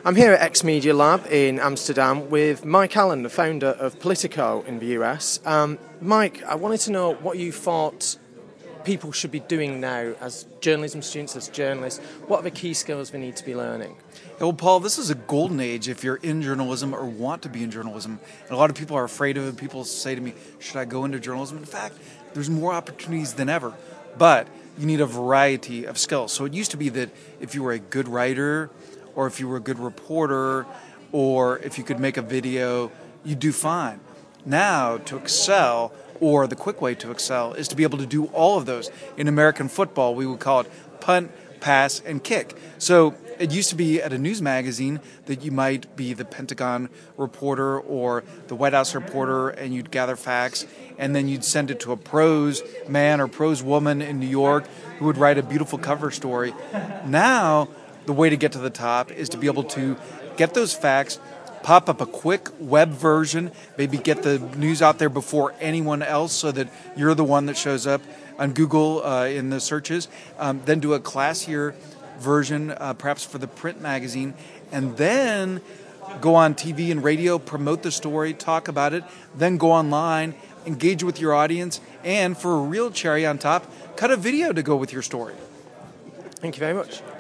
I'm here at X Media Lab in Amsterdam with Mike Allen, the founder of Politico in the US. Mike, I wanted to know what you thought people should be doing now as journalism students, as journalists. What are the key skills they need to be learning? Well, Paul, this is a golden age if you're in journalism or want to be in journalism. And a lot of people are afraid of it. People say to me, should I go into journalism? In fact, there's more opportunities than ever. But you need a variety of skills. So it used to be that if you were a good writer, or if you were a good reporter, or if you could make a video, you'd do fine. Now, to excel, or the quick way to excel, is to be able to do all of those. In American football, we would call it punt, pass, and kick. So it used to be at a news magazine that you might be the Pentagon reporter or the White House reporter, and you'd gather facts, and then you'd send it to a prose man or prose woman in New York who would write a beautiful cover story. Now, the way to get to the top is to be able to get those facts, pop up a quick web version, maybe get the news out there before anyone else so that you're the one that shows up on Google in the searches, then do a classier version, perhaps for the print magazine, and then go on TV and radio, promote the story, talk about it, then go online, engage with your audience, and for a real cherry on top, cut a video to go with your story. Thank you very much.